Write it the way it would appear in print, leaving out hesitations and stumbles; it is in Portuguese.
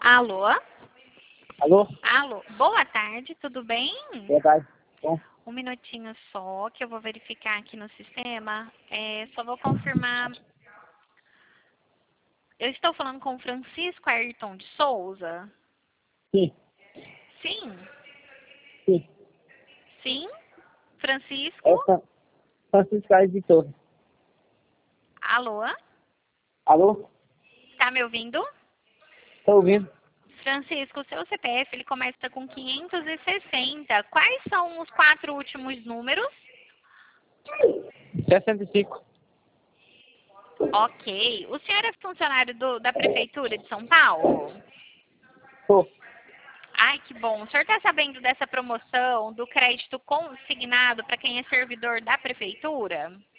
Alô? Alô? Alô? Boa tarde, tudo bem? Boa tarde. Bom, Um minutinho só, que eu vou verificar aqui no sistema. Só vou confirmar. Eu estou falando com o Francisco Ayrton de Souza? sim, Sim? sim. Sim? É Francisco? Francisco Aires de Torres. Alô? Alô? Tá me ouvindo? Estou ouvindo? Francisco, o seu CPF ele começa com 560. Quais são os 4 últimos números? 65. Ok. O senhor é funcionário da Prefeitura de São Paulo? Tô. Ai, que bom. O senhor está sabendo dessa promoção do crédito consignado para quem é servidor da Prefeitura?